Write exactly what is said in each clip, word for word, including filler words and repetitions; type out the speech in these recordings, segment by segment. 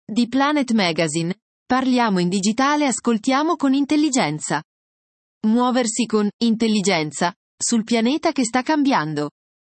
Di Planet Magazine. Parliamo in digitale, ascoltiamo con intelligenza. Muoversi con intelligenza sul pianeta che sta cambiando.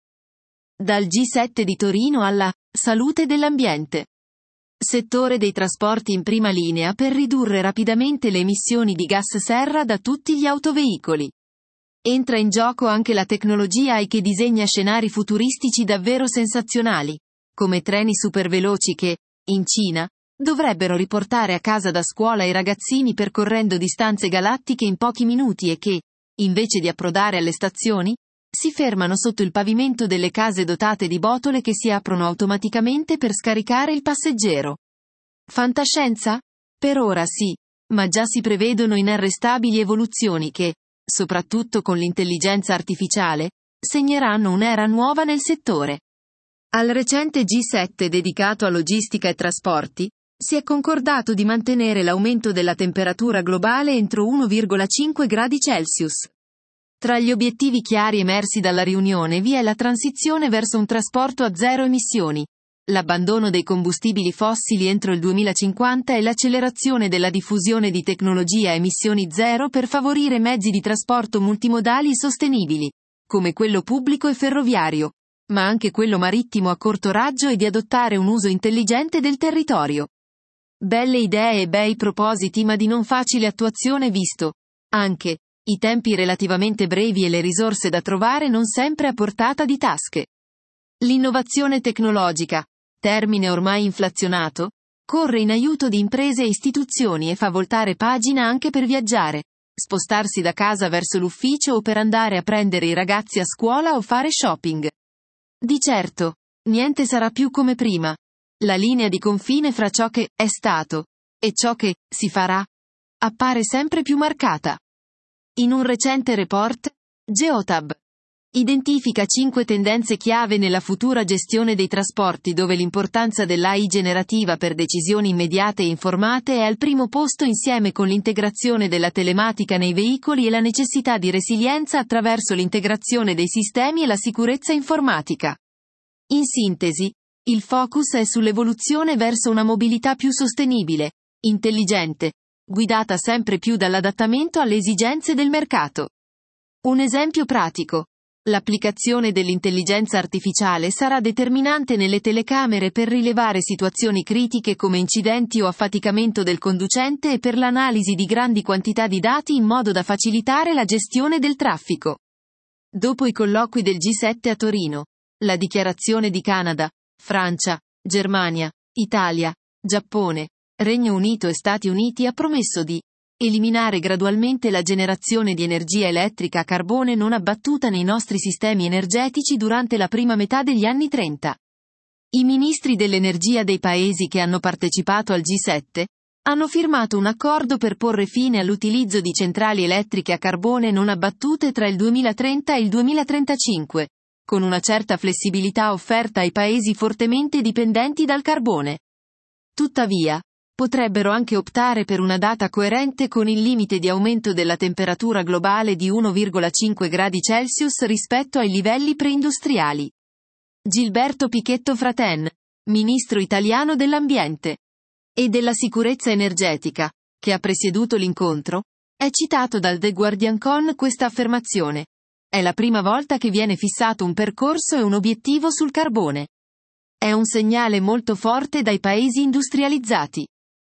Dal G sette di Torino alla salute dell'ambiente. Settore dei trasporti in prima linea per ridurre rapidamente le emissioni di gas serra da tutti gli autoveicoli. Entra in gioco anche la tecnologia A I che disegna scenari futuristici davvero sensazionali, come treni superveloci che, in Cina, dovrebbero riportare a casa da scuola i ragazzini percorrendo distanze galattiche in pochi minuti e che, invece di approdare alle stazioni, si fermano sotto il pavimento delle case dotate di botole che si aprono automaticamente per scaricare il passeggero. Fantascienza? Per ora sì, ma già si prevedono inarrestabili evoluzioni che, soprattutto con l'intelligenza artificiale, segneranno un'era nuova nel settore. Al recente G sette dedicato a logistica e trasporti, si è concordato di mantenere l'aumento della temperatura globale entro uno virgola cinque gradi Celsius. Tra gli obiettivi chiari emersi dalla riunione vi è la transizione verso un trasporto a zero emissioni, l'abbandono dei combustibili fossili entro il duemilacinquanta e l'accelerazione della diffusione di tecnologie a emissioni zero per favorire mezzi di trasporto multimodali sostenibili, come quello pubblico e ferroviario, ma anche quello marittimo a corto raggio e di adottare un uso intelligente del territorio. Belle idee e bei propositi ma di non facile attuazione visto, anche, i tempi relativamente brevi e le risorse da trovare non sempre a portata di tasche. L'innovazione tecnologica, termine ormai inflazionato, corre in aiuto di imprese e istituzioni e fa voltare pagina anche per viaggiare, spostarsi da casa verso l'ufficio o per andare a prendere i ragazzi a scuola o fare shopping. Di certo, niente sarà più come prima. La linea di confine fra ciò che è stato e ciò che si farà appare sempre più marcata. In un recente report, Geotab identifica cinque tendenze chiave nella futura gestione dei trasporti dove l'importanza dell'A I generativa per decisioni immediate e informate è al primo posto insieme con l'integrazione della telematica nei veicoli e la necessità di resilienza attraverso l'integrazione dei sistemi e la sicurezza informatica. In sintesi, il focus è sull'evoluzione verso una mobilità più sostenibile, intelligente, guidata sempre più dall'adattamento alle esigenze del mercato. Un esempio pratico. L'applicazione dell'intelligenza artificiale sarà determinante nelle telecamere per rilevare situazioni critiche come incidenti o affaticamento del conducente e per l'analisi di grandi quantità di dati in modo da facilitare la gestione del traffico. Dopo i colloqui del G sette a Torino, la dichiarazione di Canada, Francia, Germania, Italia, Giappone, Regno Unito e Stati Uniti ha promesso di eliminare gradualmente la generazione di energia elettrica a carbone non abbattuta nei nostri sistemi energetici durante la prima metà degli anni trenta. I ministri dell'energia dei paesi che hanno partecipato al G sette hanno firmato un accordo per porre fine all'utilizzo di centrali elettriche a carbone non abbattute tra il duemilatrenta e il duemilatrentacinque, con una certa flessibilità offerta ai paesi fortemente dipendenti dal carbone. Tuttavia, potrebbero anche optare per una data coerente con il limite di aumento della temperatura globale di uno virgola cinque gradi Celsius rispetto ai livelli preindustriali. Gilberto Pichetto Fratin, ministro italiano dell'ambiente e della sicurezza energetica, che ha presieduto l'incontro, è citato dal The Guardian con questa affermazione. È la prima volta che viene fissato un percorso e un obiettivo sul carbone. È un segnale molto forte dai paesi industrializzati.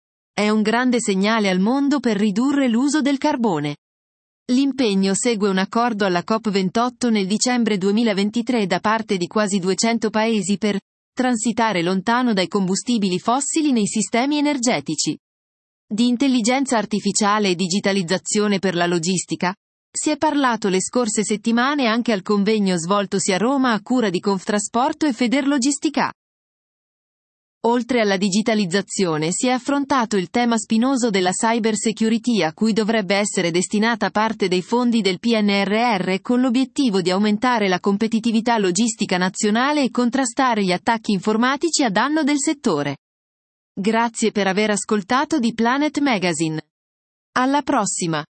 È un grande segnale al mondo per ridurre l'uso del carbone. L'impegno segue un accordo alla COP ventotto nel dicembre duemilaventitré da parte di quasi duecento paesi per transitare lontano dai combustibili fossili nei sistemi energetici. Di intelligenza artificiale e digitalizzazione per la logistica si è parlato le scorse settimane anche al convegno svoltosi a Roma a cura di Conftrasporto e Federlogistica. Oltre alla digitalizzazione si è affrontato il tema spinoso della cyber security a cui dovrebbe essere destinata parte dei fondi del P N R R con l'obiettivo di aumentare la competitività logistica nazionale e contrastare gli attacchi informatici a danno del settore. Grazie per aver ascoltato di Planet Magazine. Alla prossima!